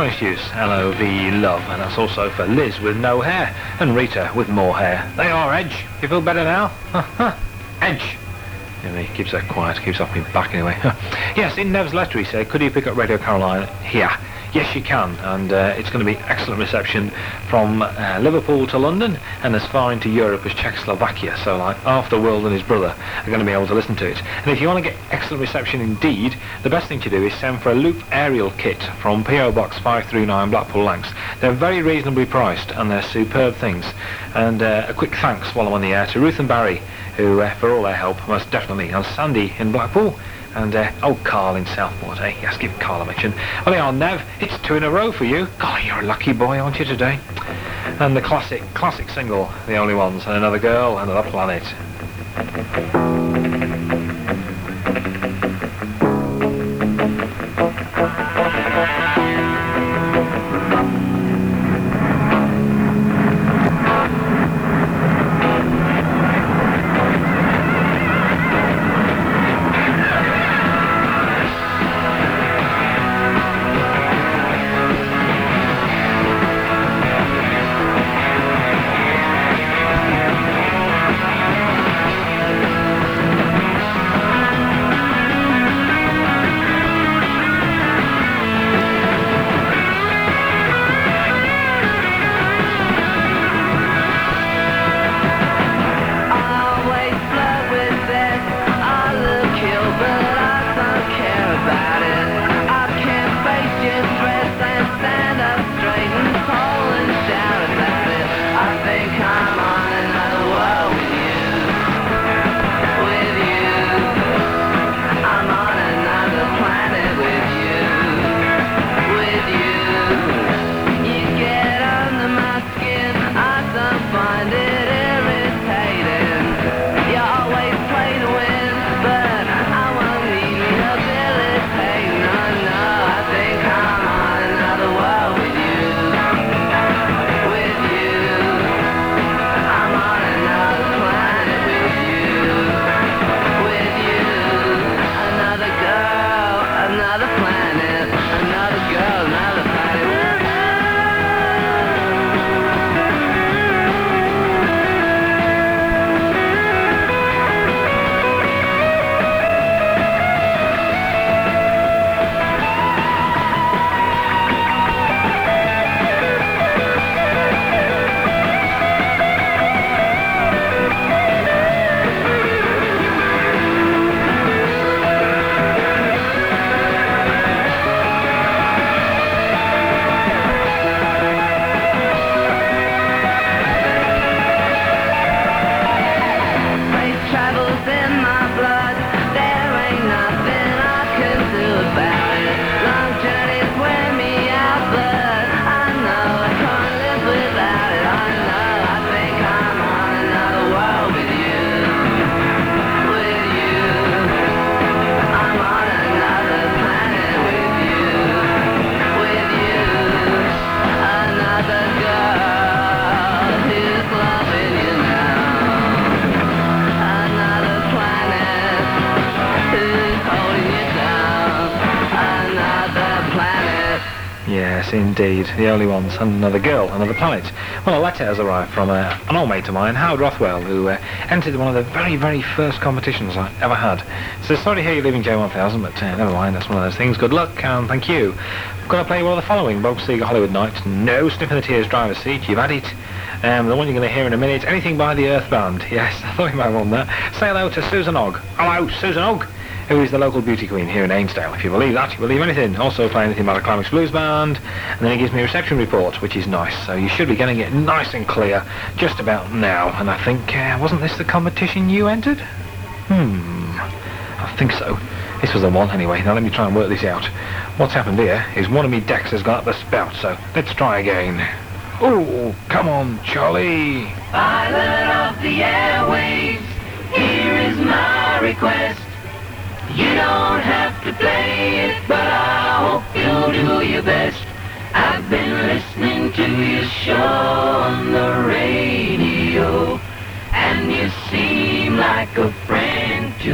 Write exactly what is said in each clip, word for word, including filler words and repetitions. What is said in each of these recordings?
Orange Juice, L O V E, love, and that's also for Liz with no hair, and Rita with more hair. They are Edge. You feel better now? Edge. Yeah, he keeps that quiet, keeps off me back anyway. Yes, in Nev's letter he said, could you pick up Radio Caroline here? Yes, you can, and uh, it's going to be excellent reception from uh, Liverpool to London and as far into Europe as Czechoslovakia, so like half the world and his brother are going to be able to listen to it. And if you want to get excellent reception indeed, the best thing to do is send for a loop aerial kit from P O Box five three nine Blackpool Lancs. They're very reasonably priced and they're superb things. And uh, a quick thanks while I'm on the air to Ruth and Barry, who uh, for all their help, most definitely, and Sandy in Blackpool. And, uh, oh, Carl in Southport, eh? Yes, give Carl a mention. Well, there you are, Nev. It's two in a row for you. God, you're a lucky boy, aren't you, today? And the classic, classic single, The Only Ones, and Another Girl, Another Planet. Yes, indeed. The Only Ones, and Another Girl, Another Planet. Well, a letter has arrived from uh, an old mate of mine, Howard Rothwell, who uh, entered one of the very, very first competitions I ever had. So sorry to hear you're leaving J one thousand, but uh, never mind, that's one of those things. Good luck, and thank you. I'm going to play one of the following. Bob Seger, Hollywood Nights. No Sniffing the Tears, Driver's Seat. You've had it. Um, the one you're going to hear in a minute, Anything by the Earth Band. Yes, I thought you might want that. Say hello to Susan Ogg. Hello, Susan Ogg, who is the local beauty queen here in Ainsdale. If you believe that, you believe anything. Also play Anything by the Climax Blues Band. And then he gives me a reception report, which is nice. So you should be getting it nice and clear just about now. And I think, uh, wasn't this the competition you entered? Hmm, I think so. This was the one anyway. Now let me try and work this out. What's happened here is one of me decks has gone up the spout, so let's try again. Oh, come on, Charlie. Pilot of the airwaves, here is my request. You don't have to play it, but I hope you'll do your best. I've been listening to your show on the radio, and you seem like a friend to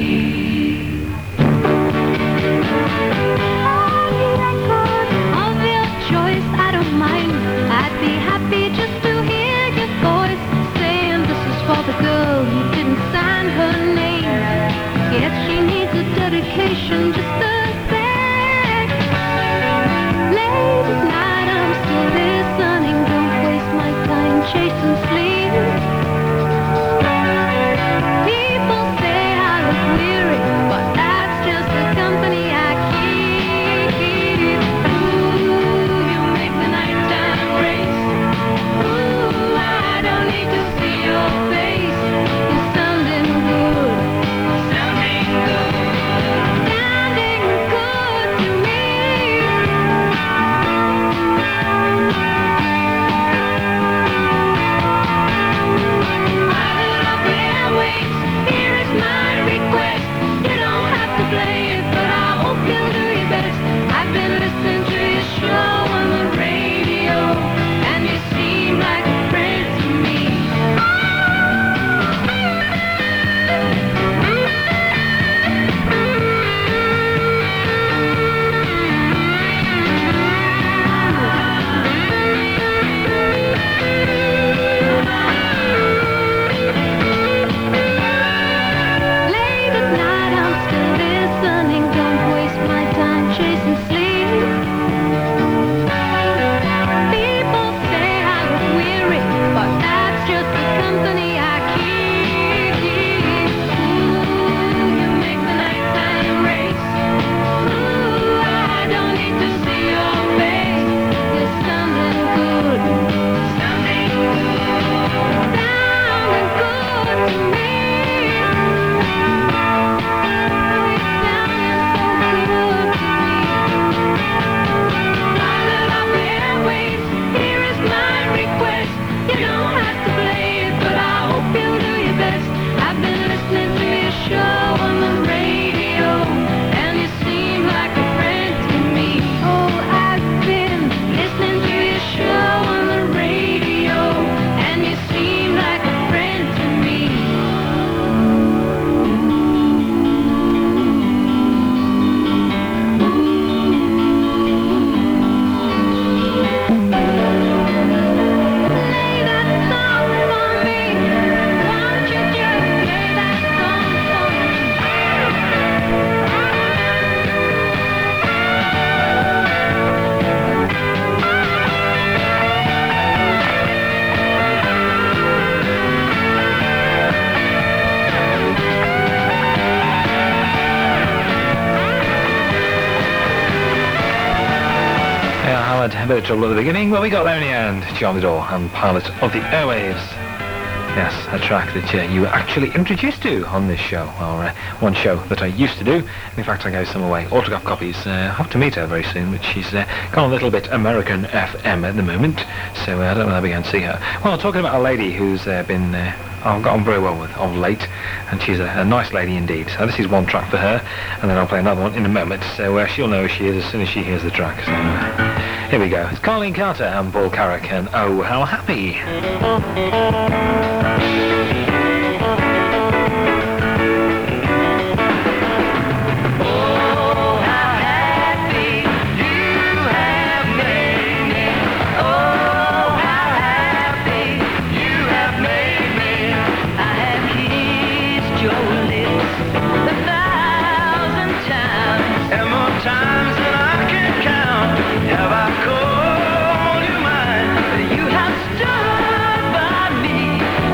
me. On the vacation just the same. Late at night I'm still listening. Don't waste my time chasing sleep. People say I look weary, but that's just the company I keep. Ooh, you make the nighttime race. Ooh, I don't need to see your face. You're sounding good. Sounding good. Sounding good to me. Pilot of the airwaves, here is my request. You don't have to play it, but I hope you'll do your best. I've been listening to your show on the radio, and you seem like a friend to me. Late at night I'm still listening. Don't waste my time chasing sleep. People say I look weary, but that's just the company I keep. Ooh, you make the nighttime race. Ooh, I don't need to see your face. You're sounding good. Sounding good. Sounding good to me. Pilot of the airwaves, here is my request. You don't have to play it, but I hope you'll do your best. I've been listening to your show on the radio, and you seem like a friend to me. Oh, I've been listening to your show on the radio, and you seem like a friend to me. Play that song for me. Won't you just play that song for me? Yeah, I had a bit of trouble at the beginning, but we got there in the end. John Vidor and Pilot of the Airwaves. Yes, a track that uh, you were actually introduced to on this show, or uh, one show that I used to do. In fact, I gave some away, autograph copies. Uh, I hope to meet her very soon, but she's uh, gone a little bit American F M at the moment, so uh, I don't know if I can see her. Well, talking about a lady who's uh, been, uh, I've got on very well with of late, and she's a, a nice lady indeed. So this is one track for her, and then I'll play another one in a moment, so uh, she'll know who she is as soon as she hears the track. So uh, here we go. It's Colleen Carter and Paul Carrick, and Oh How Happy. Oh, how happy you have made me. Oh, how happy you have made me. I have kissed your lips a thousand times, and more times than I can count. Have I called you mine? You have stood by me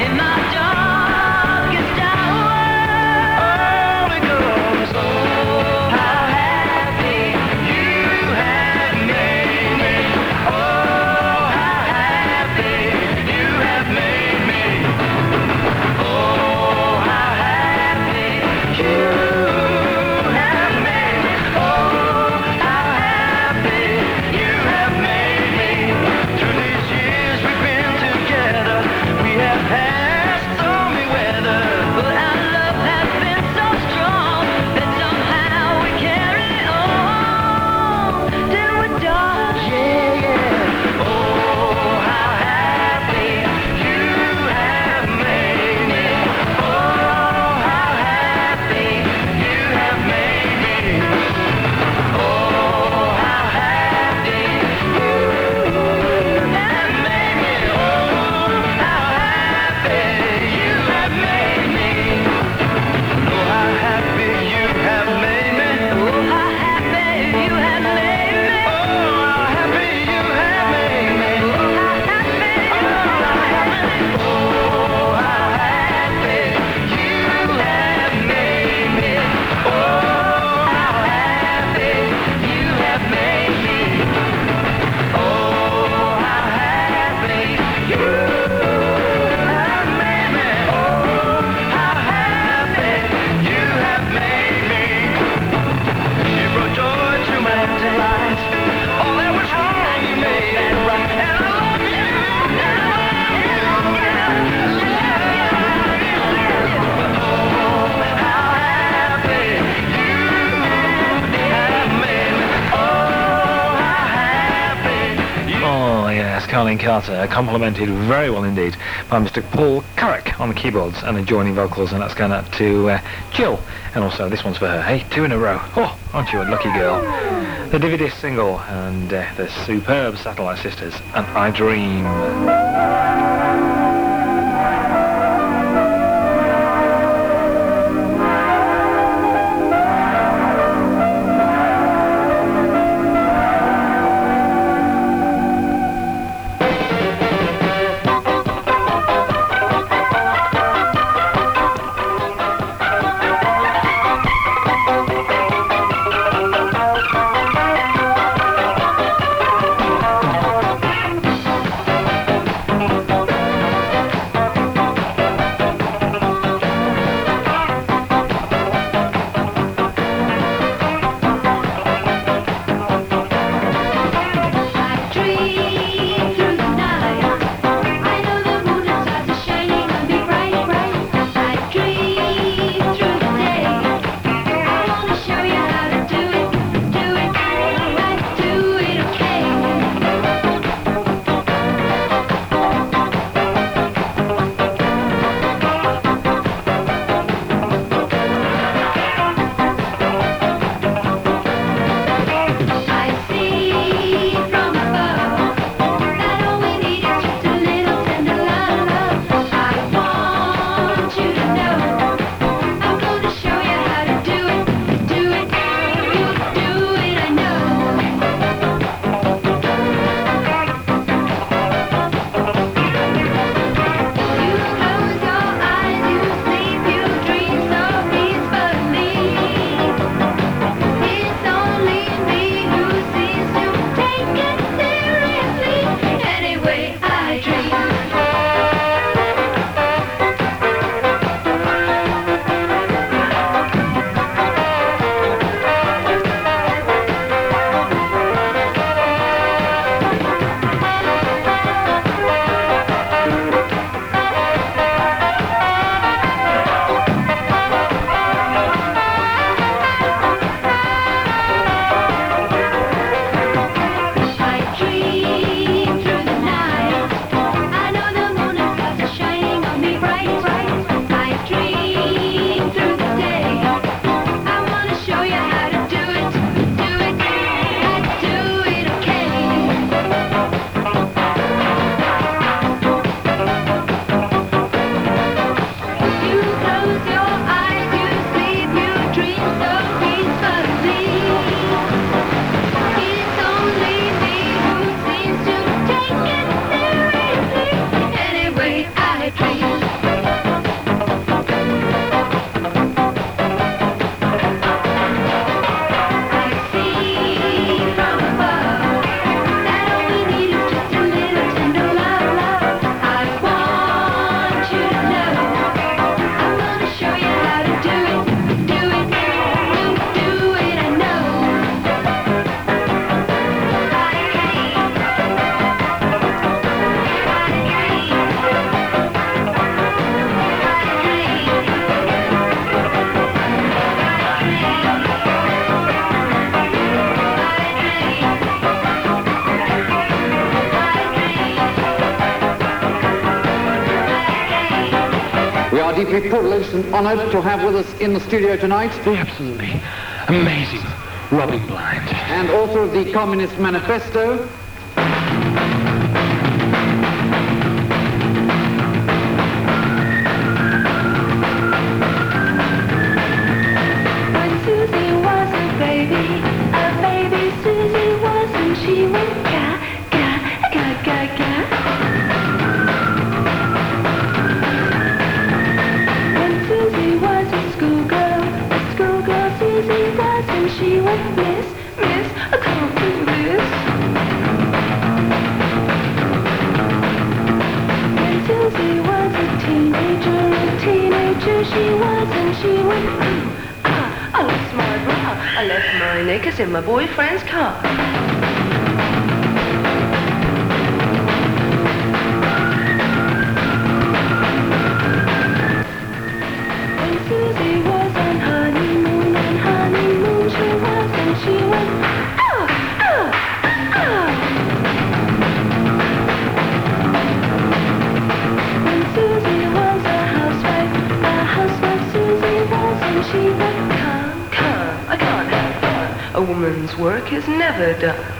Wayne Carter, complemented very well indeed by Mister Paul Carrick on the keyboards and adjoining vocals, and that's going out to uh, Jill, and also this one's for her. Hey, two in a row. Oh, aren't you a lucky girl? The D V D single and uh, the superb Satellite Sisters and I Dream. Deeply privileged and honoured to have with us in the studio tonight the absolutely amazing Robin Blind. And author of the Communist Manifesto. When Susie was a baby, a baby Susie was, and she went ga, ga, ga, ga, ga. She went, miss, miss, I can't do this. When Susie was a teenager, a teenager she was, and she went, ooh, ah, I lost my bra. I left my knickers in my boyfriend's car. When Susie was on honeymoon, on honeymoon she was, and she went, ah, ah, ah. woman's work is never done.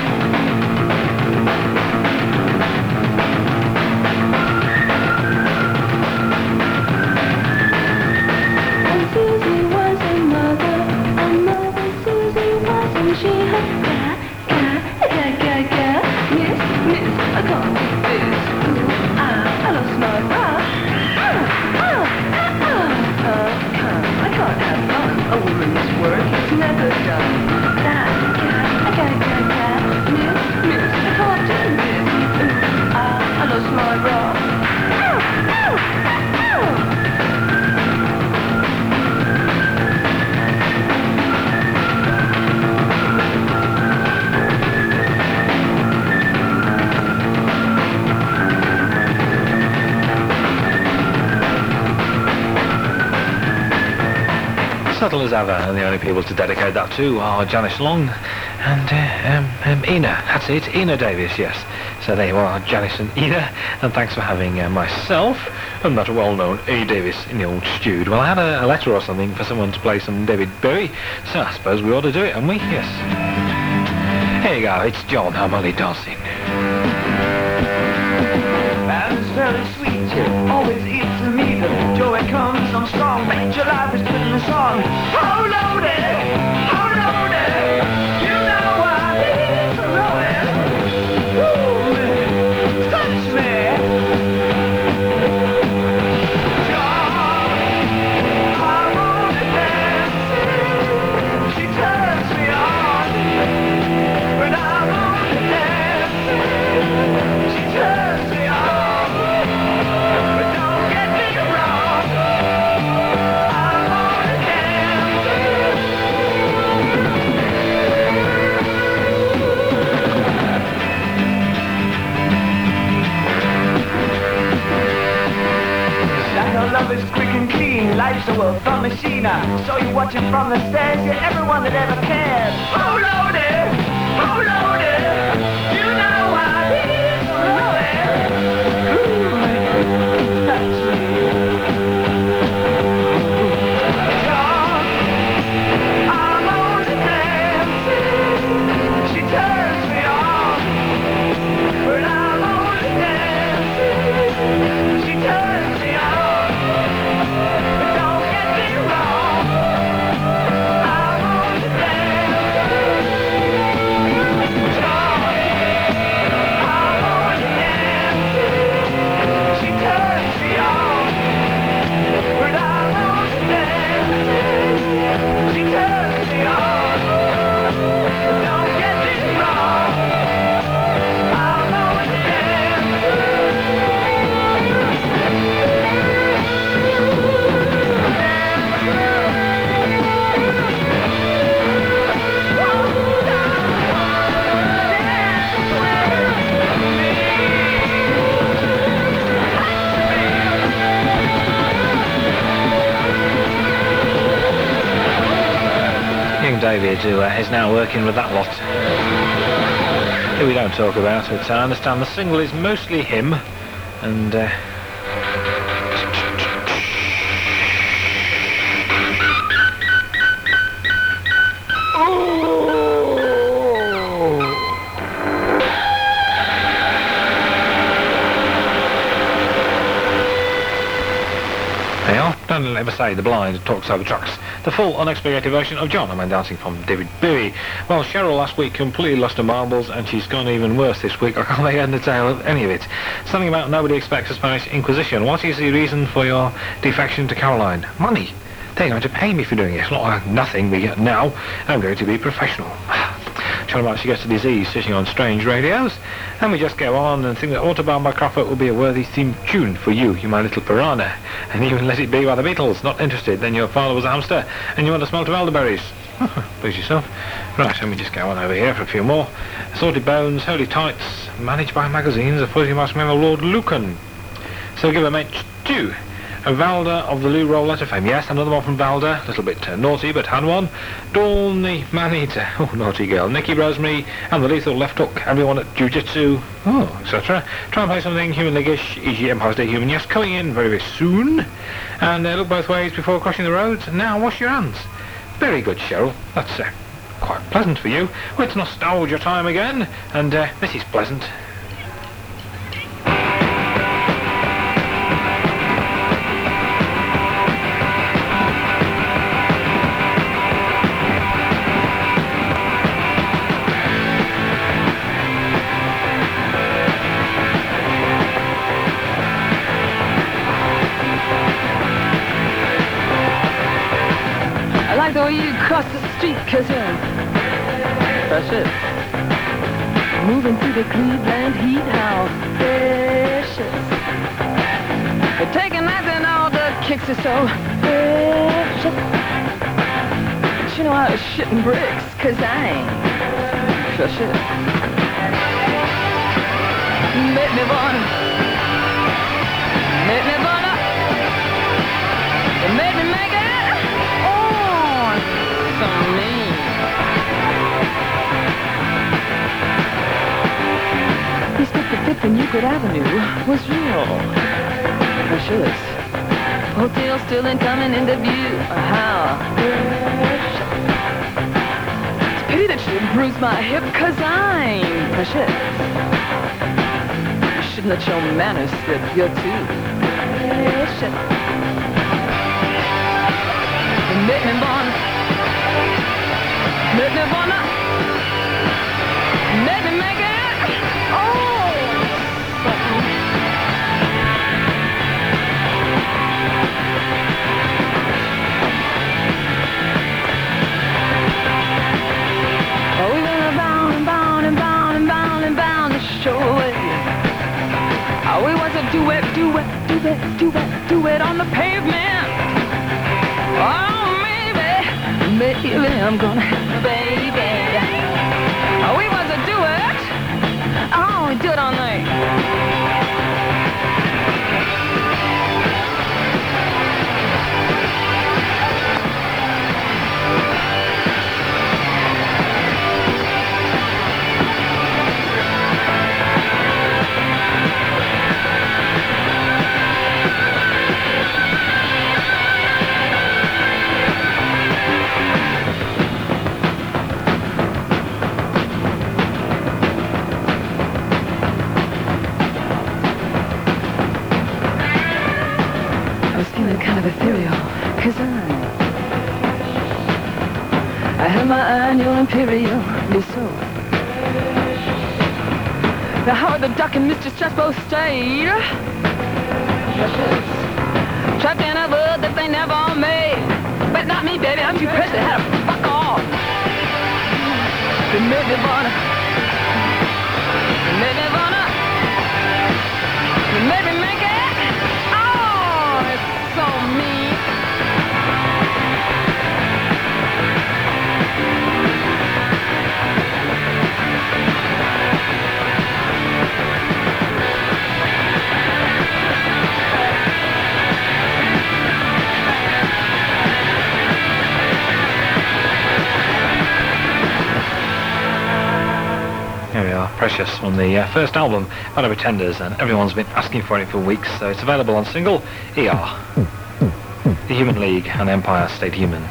And Susie was a mother, a mother Susie was, and she had ga, ga, ga, ga, ga. Miss, miss, I can't do this. Ooh, ah, I lost my bra. Ah, ah, ah, ah. Uh, can't. I can't have fun. A woman's work is never done. Ga, ga, ga, ga, ga. Miss, miss, I can't do this. Ooh, ah, I lost my bra. Ow, ow, ow, ow. Subtle as ever, and the only people to dedicate that to are Janice Long and uh, um, um, Ina. That's it, Ina Davis, yes. So there you are, Janice and Ina, and thanks for having uh, myself and that well-known A. Davis in the old studio. Well, I had a, a letter or something for someone to play some David Bowie, so I suppose we ought to do it, haven't we? Yes. Here you go, it's John Harmony dancing. Man's very sweet, always eats the meat. Joy comes on strong, makes your life is put in a song. Oh Lordy, oh Lordy, you know I need the Lordy. Ooh, touch me. John, I wanna dance. She turns me on, but I wanna dance. She turns me on, but don't get me wrong. I wanna dance. Shadow love is quick and clean, life's a world from machine. So you watching from the stairs, you're everyone that ever cared. Oh Lordy, oh Lordy, you know I need the Lordy. Ooh, touch me. John, I'm on the dance. She turns me on, but I'm on the dance. She turns me on, but don't get me wrong. I'm on the dance. John, I'm on the dance. She turns me on, but I'm on the dance. She turns me on, but don't get me wrong. I'm on the Young David, who uh, is now working with that lot, who we don't talk about, but I understand the single is mostly him, and uh, they are. Don't ever say the blind talks over trucks. The full unexpurgated version of John, a Man Dancing from David Bowie. Well, Cheryl last week completely lost her marbles, and she's gone even worse this week. I can't make head and tail of any of it. Something about nobody expects a Spanish Inquisition. What is the reason for your defection to Caroline? Money. They're going to pay me for doing it. It's not like nothing we get now. I'm going to be professional. Trying about she gets a disease sitting on strange radios. And we just go on and think that Autobahn by Crawford will be a worthy theme tune for you, you my little piranha. And even Let It Be by the Beatles. Not interested. Then your father was a hamster and you want to smell of elderberries. Please yourself. Right, let me just go on over here for a few more. Assorted Bones, Holy Tights, managed by magazines, of course you must remember Lord Lucan. So give a match to Valda of the Lou Roll Letter Fame. Yes, another one from Valda. A little bit uh, naughty, but had one. Dawn the Man-Eater. Oh, naughty girl. Nikki Rosemary and the Lethal Left Hook. Everyone at Jiu-Jitsu. Oh, et cetera. Try and play something Human League-ish. E G Empire's Day Human. Yes, coming in very, very soon. And uh, look both ways before crossing the roads. Now, wash your hands. Very good, Cheryl. That's uh, quite pleasant for you. Well, it's nostalgia time again, and uh, this is pleasant. I like the way you cross the street, cause you're precious. Moving through the Cleveland heat, how precious. You're taking that and all the kicks are so precious. But you know I was shitting bricks, cause I ain't precious. Make me wanna, make me wanna, make me make it. So mean. He skipped the fifth and Euclid Avenue was real precious. Hotel still incoming into view. How precious. It's a pity that you bruised my hip, cause I'm precious. You shouldn't let your manners slip, you're too precious. You make me wanna, make me wanna, make me make it. Oh, something. Oh, we went bound and bound and bound and bound and bound to show it. Oh, we was a duet, duet, duet, duet, duet on the pavement. Oh, baby, I'm gonna have a baby. Oh, we was a duet. Oh, we do it all night. Kind of ethereal, cause I I had my annual imperial me so. Now Howard the Duck and Mister Stress both stayed trapped in a world that they never made. But not me, baby, I'm too precious to have to fuck off. They made me wanna, they made me wanna, they made me make it. Oh, it's so mean. Here we are, Precious, from the uh, first album, Out of Pretenders, and everyone's been asking for it for weeks, so it's available on single, E R. The Human League and Empire State Human.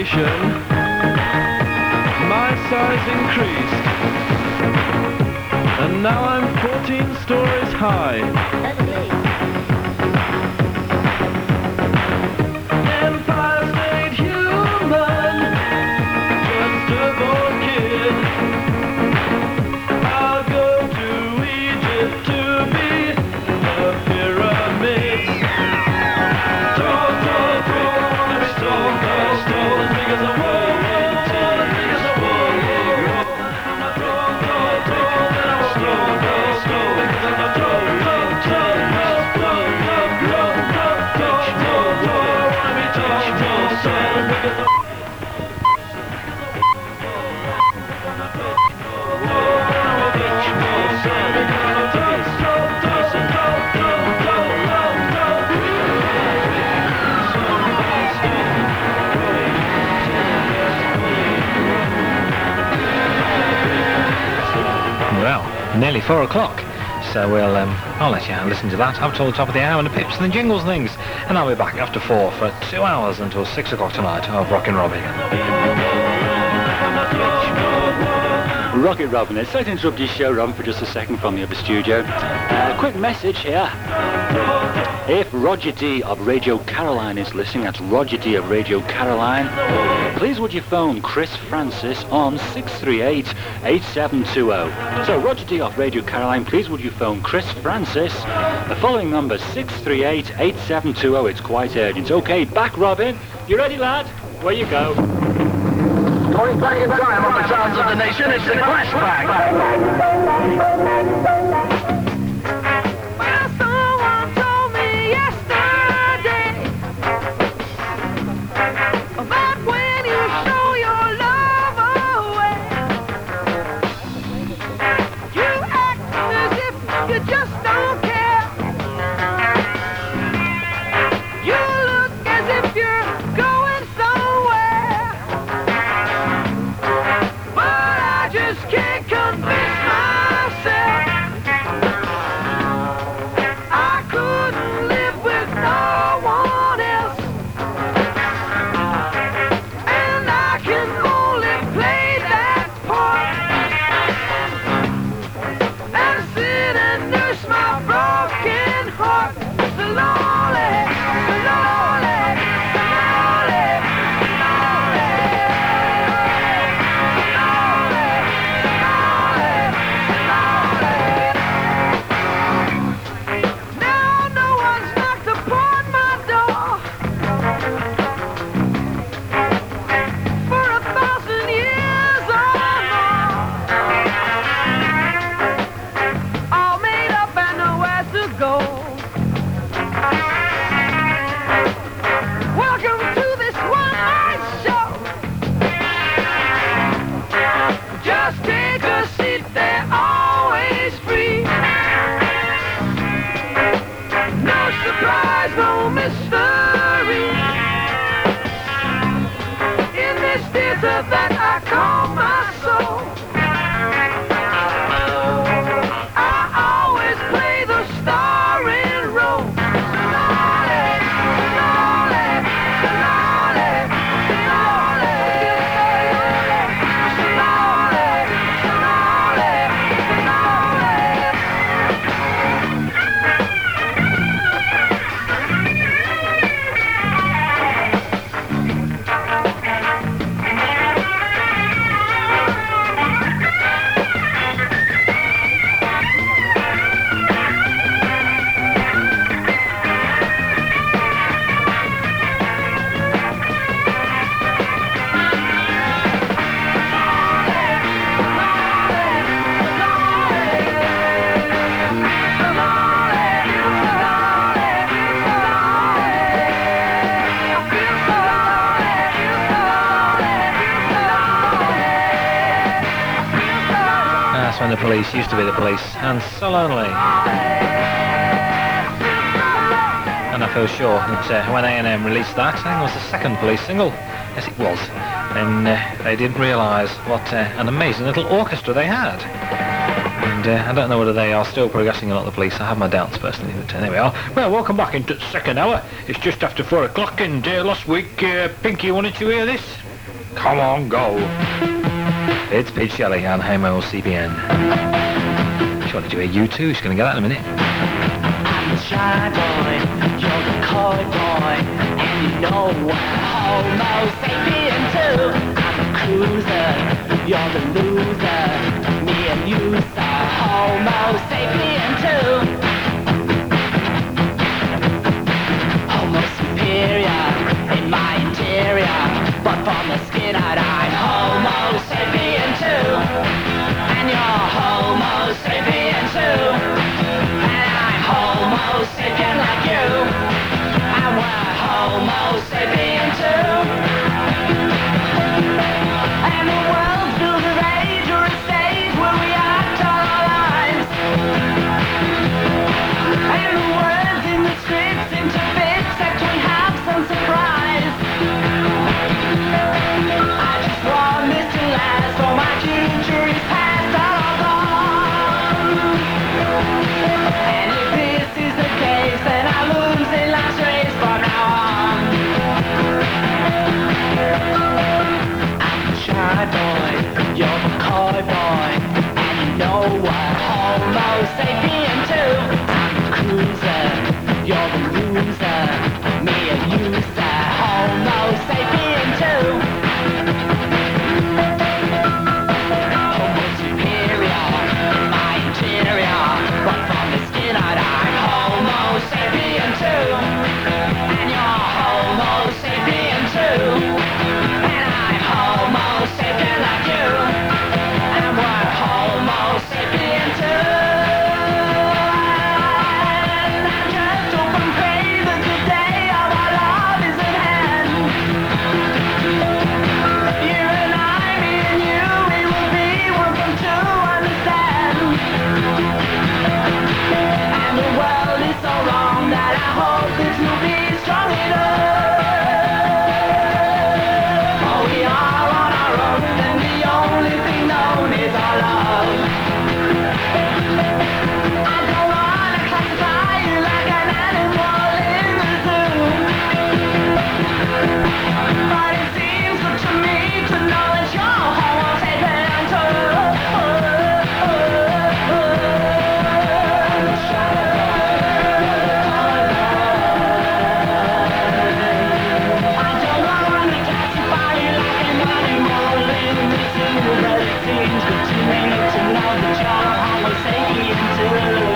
Concentration, my size increased. And now I'm fourteen stories high. Empire State Human, just a bored kid. I'll go to Egypt to be the pyramids. Tall, tall, tall, wanna be tall, tall, tall, as big as a wall, wall, tall, as big as a wall, wall, wall. I'm not tall, tall, tall, then I'm tall, tall, tall, because I'm not tall, tall, tall, tall, tall, tall, tall, tall, tall, tall, tall. I wanna be tall, tall, tall, as big as a Well, nearly four o'clock. So we'll, um, I'll let you listen to that up till the top of the hour and the pips and the jingles and things. And I'll be back after four for two hours until six o'clock tonight of Rockin' Robin. Rocket Robin, it's sorry to interrupt your show, Robin, for just a second from the upper studio. Uh, quick message here. If Roger D of Radio Caroline is listening, that's Roger D of Radio Caroline, please would you phone Chris Francis on six three eight, eight seven two zero. So Roger D of Radio Caroline, please would you phone Chris Francis. The following number, six three eight, eight seven two zero. It's quite urgent. Okay, back Robin. You ready, lad? Where you go? Going back in time on the sounds of the nation, it's the Clash Pack. Well, someone told me yesterday about when you show your love away, you act as if you just don't care. You look as if you're going somewhere, but I just can't convince myself I couldn't live with no one else, and I can only play that part and sit and nurse my broken heart. The lonely, the lonely, the lonely, the lonely, the lonely, the lonely. Now no one's knocked upon my door for a thousand years or more. All made up and nowhere to go. Welcome to this one-night show. Just take a seat, they're always free. No surprise, no mystery. In this theater that I call my soul, I always play the starring role. Lonely, lonely, lonely, lonely, That's when the police used to be the police, and so lonely. And I feel sure that uh, when A and M released that, I think it was the second police single, yes it was, then uh, they didn't realise what uh, an amazing little orchestra they had. And uh, I don't know whether they are still progressing or not, the police. I have my doubts personally, but uh, there we are. Well, welcome back into the second hour. It's just after four o'clock, and uh, last week, uh, Pinky, wanted to hear this? Come on, go. It's Pete Shelley on H M O C B N. she wanted to hear you too. She's going to get that in a minute. I'm the shy boy, you're the coy boy, and you know what? Homo sapien too. I'm the cruiser, you're the loser. Me and you are Homo sapien too. Homo superior in my interior, but from the skin out I'm Homo sapien too. And you're Homo sapien too. And I'm Homo sapien like you. And we're Homo sapien too. And the world's built of age or a stage where we act all our lives. And the words in the script seem to fit, except we have some surprise. I just want this to last, for my future is past, all gone. And if this is the case, then I lose in life's race from now on. I'm the shy boy, you're the coy boy, and you know what? Homo sapien too. I'm the cruiser, you're the loser. Me and you say Homo sapien too. Homo superior in my interior, but from the skin out I'm Homo sapien too. And you're Homo sapien too. And I'm Homo sapien like you. And we're Homo sapien too. And I just hope and pray that the day of our love is at hand. You and I, me and you, we will be one from two, understand? And the world is so wrong that I hope this will be strong enough. For we are on our own, and the only thing known is our love. I don't wanna classify you like an animal in the zoo, but it seems good to me to know that you're Homo sapien too. I don't wanna classify you like an animal in the zoo, but it seems good to me to know that you're Homo sapien too.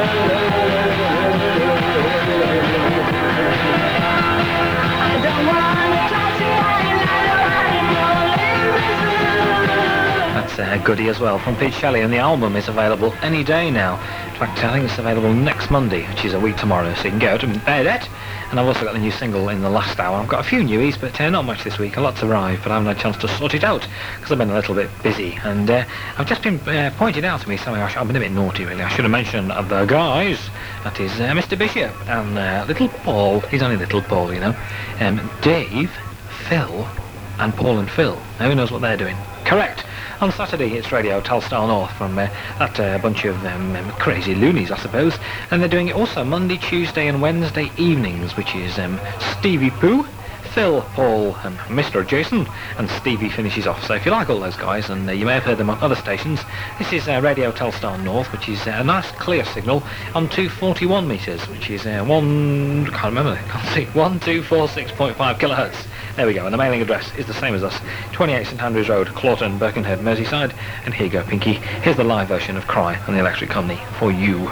I don't wanna classify you like an animal in the zoo. That's uh, Goody as well from Pete Shelley, and the album is available any day now. In fact, I think it's available next Monday, which is a week tomorrow, so you can go to Bernadette. And I've also got the new single in the last hour. I've got a few newies, but uh, not much this week. A lot's arrived, but I haven't had a chance to sort it out because I've been a little bit busy. And uh, I've just been uh, pointed out to me something. I sh- I've been a bit naughty, really. I should have mentioned uh, the guys. That is uh, Mister Bishop and uh, Little Paul. He's only Little Paul, you know. Um, Dave, Phil, and Paul and Phil. Now who knows what they're doing? Correct. On Saturday, it's Radio Telstar North from uh, that uh, bunch of um, um, crazy loonies, I suppose. And they're doing it also Monday, Tuesday and Wednesday evenings, which is um, Stevie Pooh, Phil, Paul and Mister Jason, and Stevie finishes off. So if you like all those guys, and uh, you may have heard them on other stations, this is uh, Radio Telstar North, which is uh, a nice clear signal on two forty-one metres, which is uh, one, can't remember, can't see, one two four six point five kilohertz. There we go, and the mailing address is the same as us, twenty-eight St Andrews Road, Clawton, Birkenhead, Merseyside. And here you go, Pinky. Here's the live version of Cry on the Electric Company for you.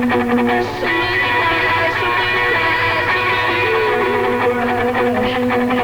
Somebody cry, somebody cry, somebody cry.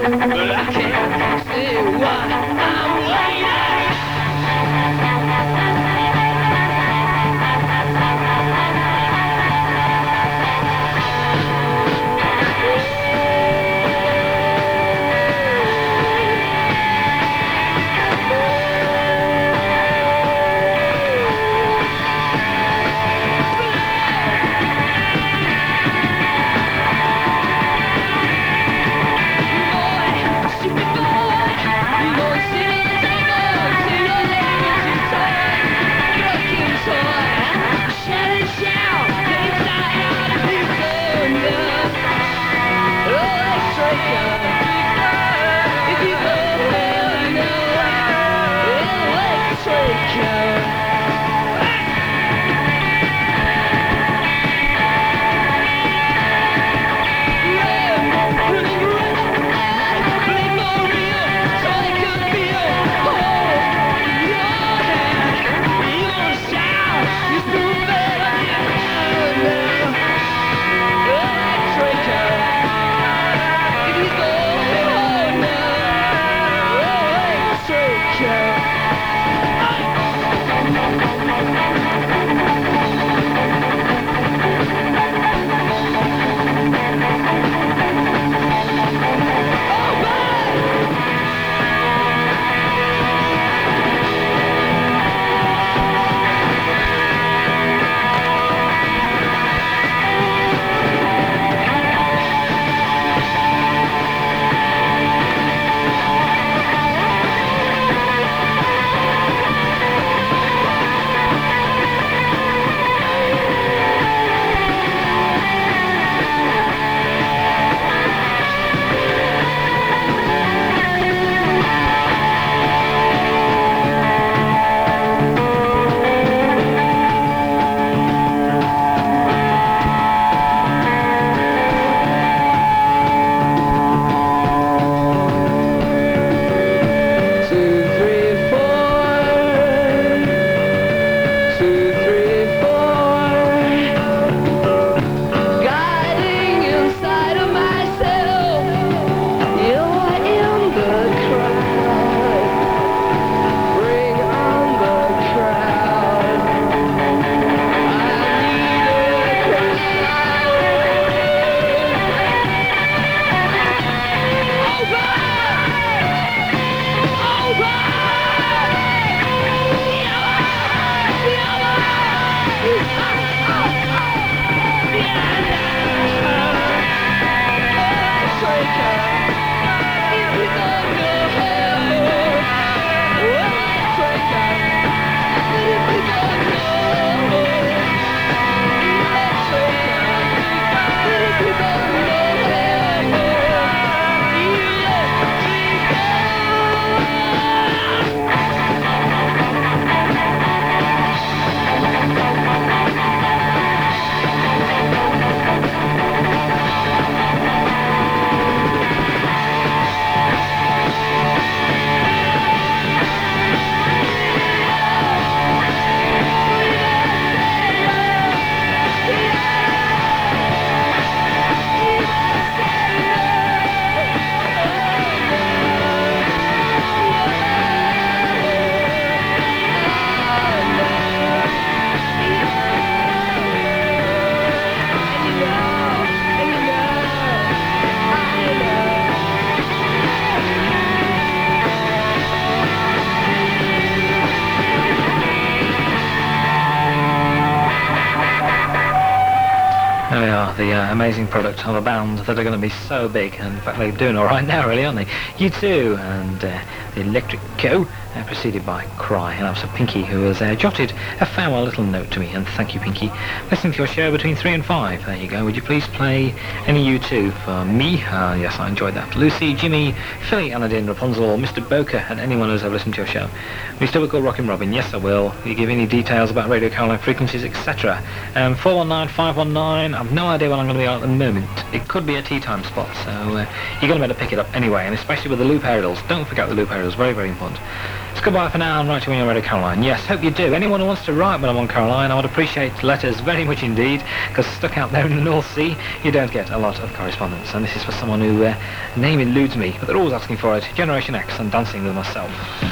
There we are, the uh, amazing product of a band that are going to be so big, and in fact they're doing all right now, really, aren't they? U two and uh, the Electric Co, uh, preceded by Cry, and that was Pinky, who has uh, jotted a farewell little note to me, and thank you, Pinky. Listening to your show between three and five. There you go. Would you please play any U two for me? Uh, yes, I enjoyed that. Lucy, Jimmy, Philly, Aladdin, Rapunzel, Mister Boker, and anyone who's ever listened to your show. Will you still call Rockin' Robin? Yes, I will. Will you give any details about Radio Caroline frequencies, et cetera? Um, four one nine, five one nine. I've no idea when I'm going to be on at the moment. It could be a tea time spot, so uh, you're going to better pick it up anyway, and especially with the loop aerials. Don't forget the loop aerials. Very, very important. It's goodbye for now, and write to me on Radio Caroline. Yes, hope you do. Anyone who wants to write when I'm on Caroline, I would appreciate letters very much indeed, because stuck out there in the North Sea, you don't get a lot of correspondence. And this is for someone who, uh, name eludes me, but they're always asking for it. Generation X and Dancing with Myself.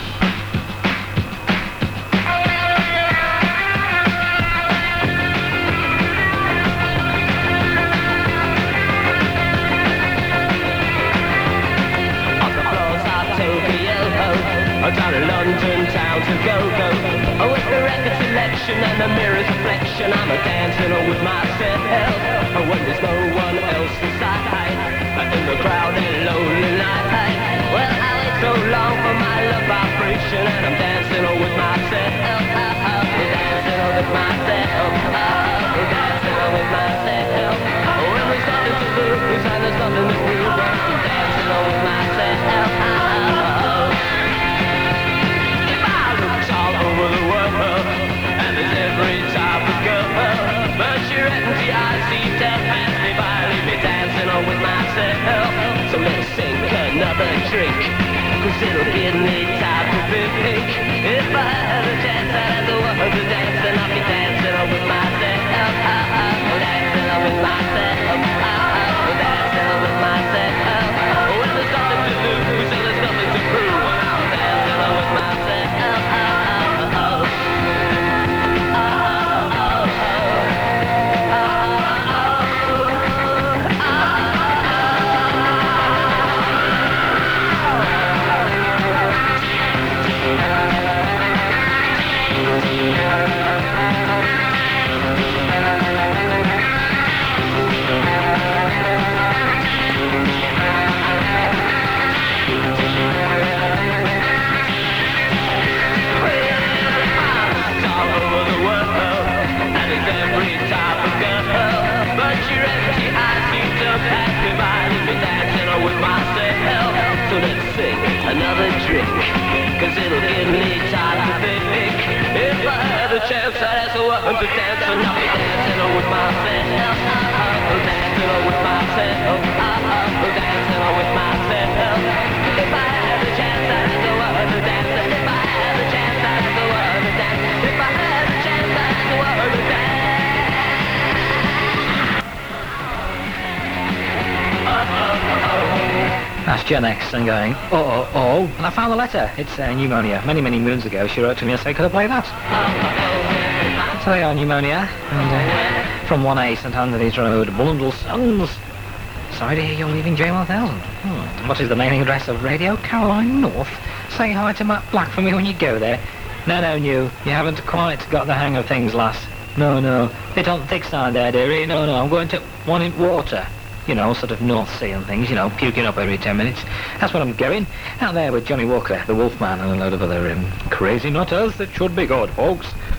Down in London town to go-go. Oh, with the record selection and the mirror's reflection, I'm a dancing with myself. Oh, when there's no one else inside, in the crowded lonely night. Well, I wait so long for my love vibration, and I'm dancing with myself. Oh, dancing with myself. Oh, dancing with myself. Oh, when there's nothing to lose and there's nothing to prove, I'm dancing with myself. Over the world, and there's every type of girl, but your empty eyes seem to pass me by, leave me dancing on with myself. So let's sink another drink, cause it'll give me time to think. If I had a chance, I'd have the world to dance, and I'll be dancing on with myself. Dancing on with myself. Dancing on with myself. When there's nothing to lose and there's nothing to prove, I'm dancing on with myself. Another drink, cause it'll give me time to think. If I had a chance, I'd ask the one to dance, and I'll be dancing with myself. Dancing with myself. Dancing with myself. If I had a chance, I'd ask the one to dance. If I had a chance, I'd ask the one to dance. If I had a chance, I'd ask the one to dance. That's Gen X and going, oh, oh, oh, and I found the letter. It's uh, Pneumonia. Many, many moons ago, she wrote to me and said, could I play that? So they are Pneumonia, and uh, from one A, St Anthony's Road, Blundell Sons. Sorry to hear you're leaving J one thousand. Hmm. What is the mailing address of Radio Caroline North? Say hi to Matt Black for me when you go there. No, no, New, you haven't quite got the hang of things, lass. No, no, bit on thick side there, dearie. No, no, I'm going to one in water. You know, sort of North Sea and things, you know, puking up every ten minutes. That's what I'm going. Out there with Johnny Walker, the Wolfman, and a load of other um, crazy nutters that should be good, folks.